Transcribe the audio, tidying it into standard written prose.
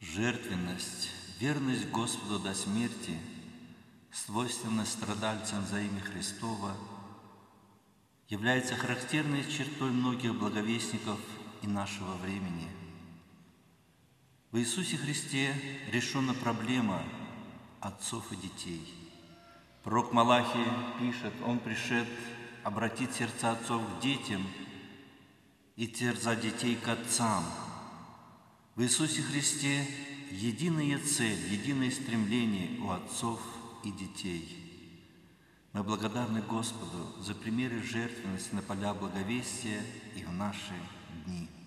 Жертвенность, верность Господу до смерти, свойственная страдальцам за имя Христова, является характерной чертой многих благовестников и нашего времени. В Иисусе Христе решена проблема отцов и детей. Пророк Малахия пишет: «Он пришед обратить сердца отцов к детям и сердца детей к отцам». В Иисусе Христе единая цель, единое стремление у отцов и детей. Мы благодарны Господу за примеры жертвенности на поля благовестия и в наши дни.